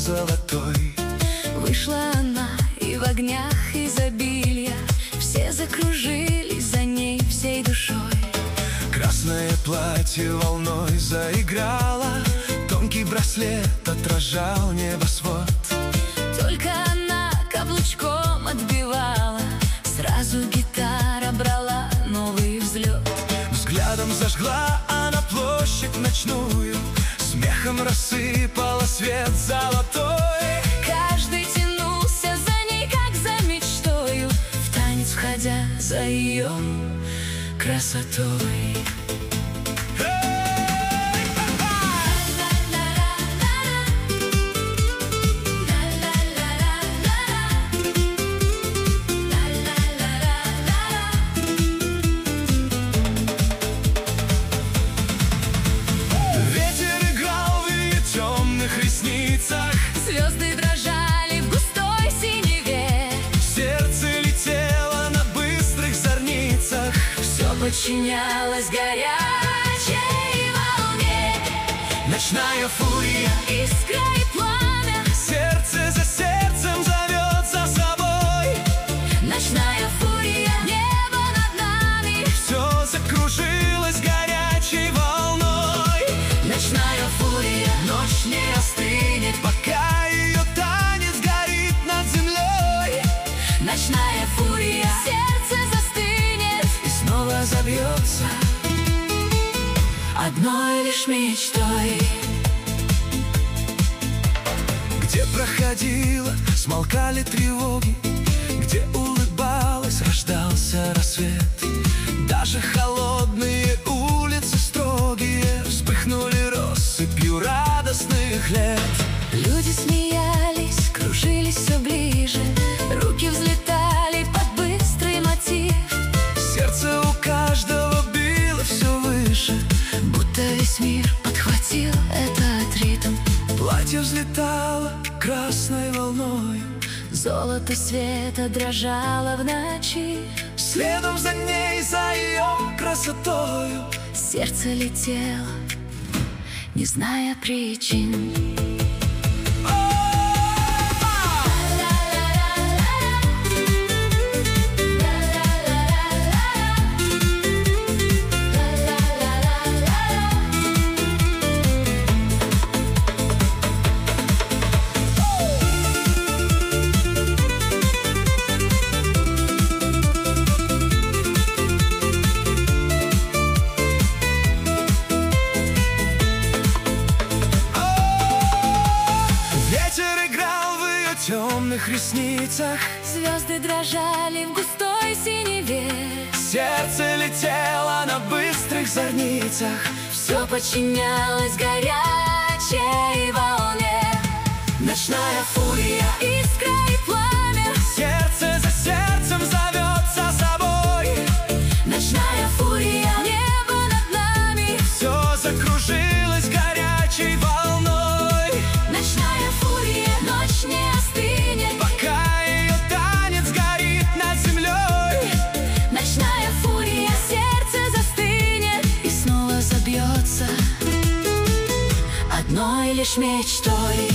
золотой. Вышла она, и в огнях изобилия все закружились за ней всей душой. Красное платье волной заиграло, тонкий браслет отражал небосвод. Только она каблучком отбивала, сразу гитара брала новый взлет. Взглядом зажгла она площадь ночную, смехом рассыпала свет золотой. Каждый тянулся за ней, как за мечтою, в танец входя за ее красотой. Звезды дрожали в густой синеве, сердце летело на быстрых зорницах, все подчинялось горячей волне. Ночная фурия, искра и пламя, сердце за сердцем зовет за собой. Ночная фурия, небо над нами, все закружилось горячей волной. Ночная фурия, ночь не остынет, пока ее танец горит над землей. Ночная фурия, сердце застынет и снова забьется одной лишь мечтой. Где проходила, смолкали тревоги, где улыбалась, рождался рассвет. Даже холодные улицы строгие вспыхнули россыпью радостных лет. Люди смеялись, кружились все ближе, руки взлетали под быстрый мотив. Сердце у каждого било все выше, будто весь мир подхватил этот ритм. Платье взлетало красной волной, золото света дрожало в ночи. Следом за ней, за ее красотою, сердце летело, не зная причин. В темных ресницах звезды дрожали в густой синеве, сердце летело на быстрых зорницах, все подчинялось горячей волне. Ночная фурия, искра и пламя, сердце за сердцем зовет за собой. Ночная фурия, небо над нами, все закружилось горячей волной. Ночная фурия, ночь не остынет, пока ее танец горит над землей. Ночная фурия, сердце застынет и снова забьется одной лишь мечтой.